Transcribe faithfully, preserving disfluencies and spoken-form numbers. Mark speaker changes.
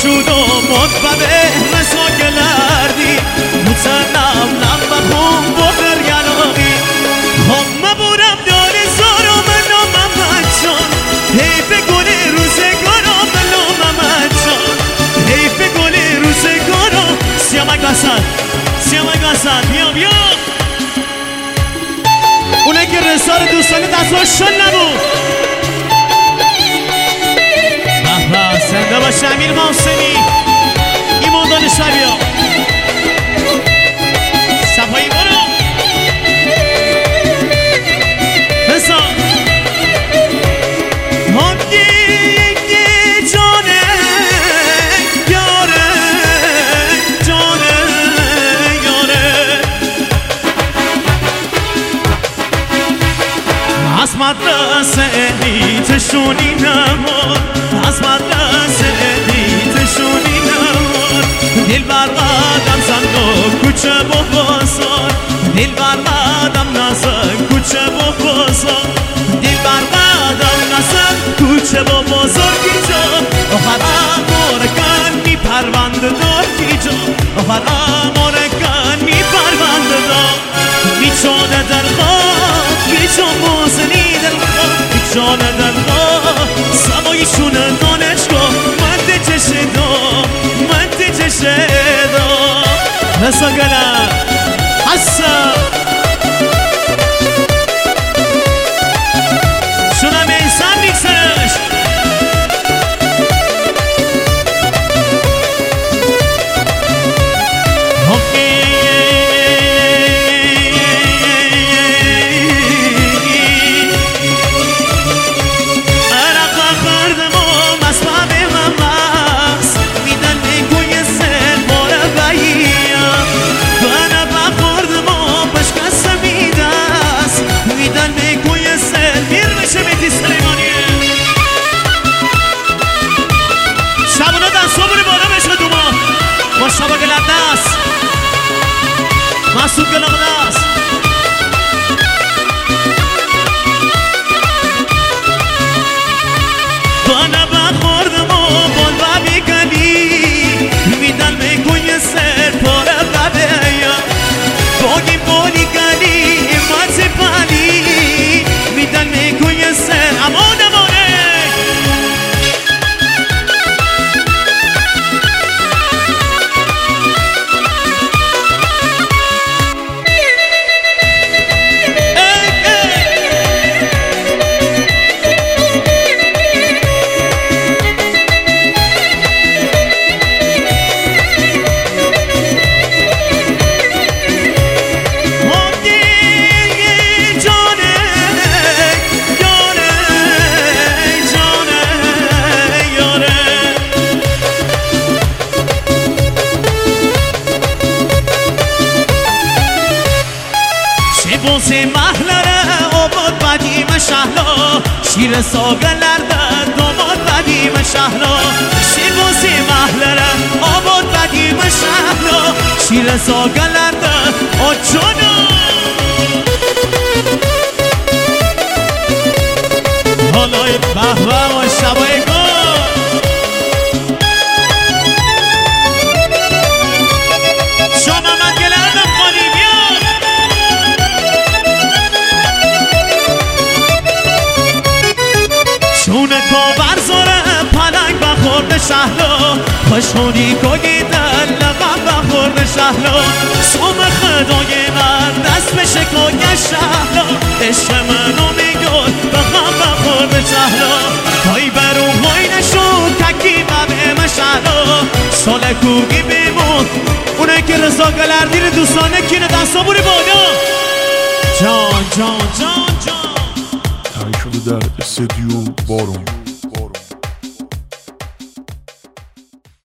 Speaker 1: شد و مطببه رسا گلردی متنم نم بخون بخر گلاغی هم مبورم داری زارو منو محمد جان حیف گل روزگارو منو محمد جان حیف گل روزگارو سیامک بسد سیامک بسد بیا بیا اونه که رسال دوستانه دستاشون نبود بحبه زنده باش امیر محسنی ایمان دانشور بیا صفایی برو حسا هنگی یکی جانه یاره جانه یاره از مدرسه هیتشونی نمار از مدرسه هیتشونی نمار دل بر قدم زن و کوچه و بازار دل بر قدم نزن کوچه و بازار دل بر قدم نزن کوچه و بازار کیجا آخر امارکن می پرونده دار کیجا آخر امارکن می پرونده دار می چانه در خواه کیجا موزنی در خواه می چانه در خواه سوایشونه دانشگاه من تجشه دا من تجشه دا نسا گلم حسا شونم ایسان میکسرش شبا گلرداس مسعود گلرداس بانا بخوردم و بال و بیگلی میدن میگوی سر پاره و بیا باگی بالی گلی مات پالی میدن میگوی سر امان امانه بوزه محلره آباد بدیم شهلا شیر ساگلرده داماد بدیم شهلا شیر بوزه محلره آباد بدیم شهلا شیر ساگلرده آجانا حالای بهوه و شبای گل شونه کابر زاره پلنگ بخورد شهلا خوشونی کوگی دل لغم بخورد شهلا سوم خدای من دست به شکای شهلا عشق منو میگل بغم بخورد شهلا های برو های نشون تکی ببه شهلا سال کوگی بیمون اونه که رضا گلردی دوستانه کینه دستا بوری بالا جان جان جان جان
Speaker 2: تنگ شده در استدیو بارون